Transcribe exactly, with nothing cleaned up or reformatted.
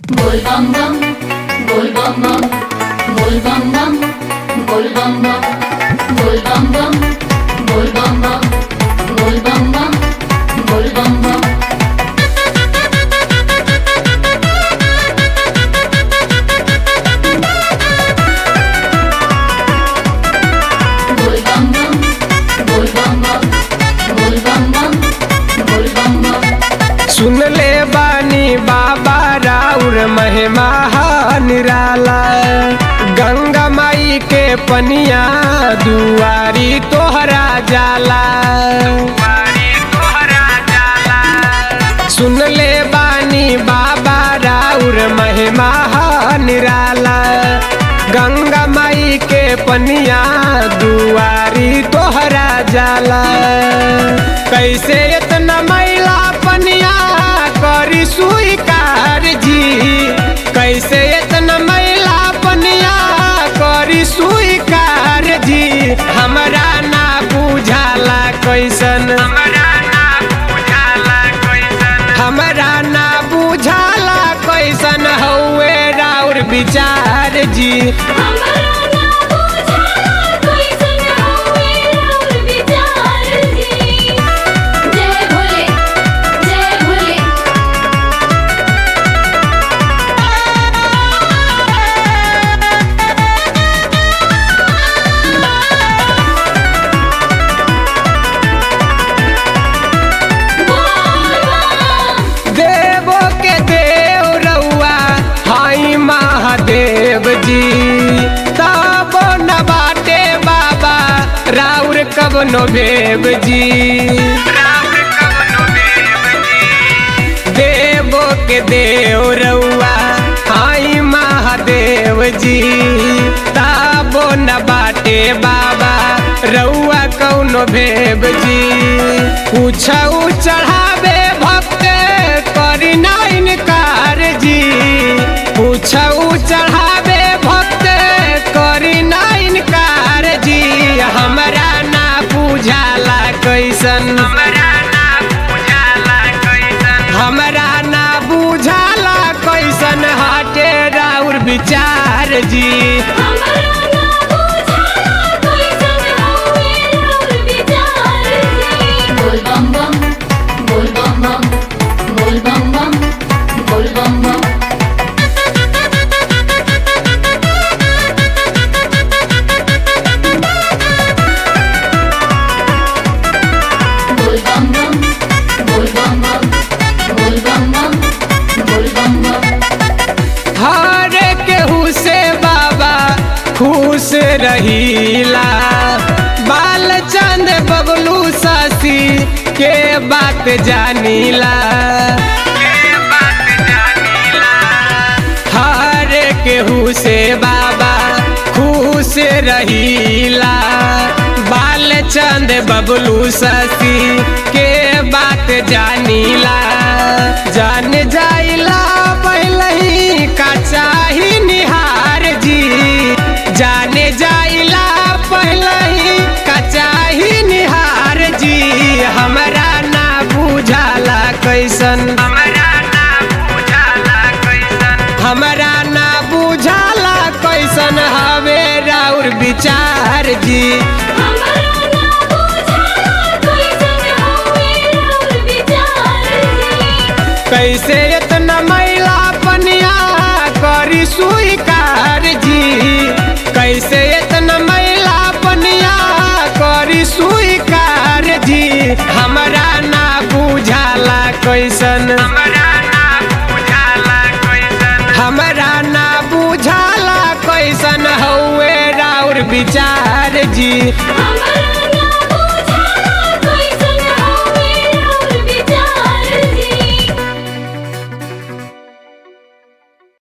Bol bam bam, bol bam bam, bol bam bam, bol bam bam, bol bam bam, bol bam bam, bol bam bam, bol bam bam. Bol bam bam, bol bam bam, bol bam bam, bol bam bam. सुन ले बानी बाबा राउर महिमा निराला। गंगा माई के पनिया दुआरी तोहरा जाला। सुन ले बानी बाबा राउर महिमा निराला। गंगा माई के पनिया दुआरी तोहरा जाला। कैसे इतना मैला पनिया करी स्वीकार जी। कैसे इतना मैला पनिया करी स्वीकार जी। हमरा ना बुझाला कैसन, हमरा ना बुझाला कैसन, हमरा ना बुझाला कैसन हौवे राउर विचार जी। हमरा ना बुझाला कैसन हौवे राउर विचार जी। जय भोले, जय भोले। देवो के देव रउआ हाई महादेव जी। तब न बाटे बाबा राउर कवनो भेव जी। देवो के देव रउआ हाई महादेव जी। तब न बाटे बाबा रउआ कौनो भेव जी। पूछऊ चढ़ावे भक्त करी ना इनकार जी। पूछऊ चढ़ावे भक्त करी ना इनकार जी। हमरा ना बुझाला कैसन, हमरा ना बुझाला कैसन, हमरा ना बुझाला कैसन हटे राउर विचार जी। हमरा ना बुझाला कैसन हौवे राउर विचार जी। बोल बम बम, बोल बम बम, बोल बम बम, बोल बम बम। बोल बम बम, बोल बम बम, बोल बम बम, बोल बम बम। हर केहू से बाबा खुश रहीला। बालचंद बबलू शशि के बात जानीला। हर केहू से बाबा खुश रहीला। बालचंद बबलू शशि के बात जानीला। जान जाइला पहले ही का चाही निहार जी। जाने जाइला पहले ही का चाही निहार जी। हमरा ना बुझाला कैसन, हमरा ना बुझाला कैसन, हमरा ना बुझाला कैसन हवे राउर विचार जी। हमरा ना बुझाला कैसन हौवे राउर विचार जी। कैसे इतना मैला पनिया करी स्वीकार जी। कैसे इतना मैला पनिया करी स्वीकार जी। हमरा ना बुझाला कैसन, हमरा ना बुझाला कैसन, हमरा ना बुझाला कैसन हौवे राउर विचार जी। हमरा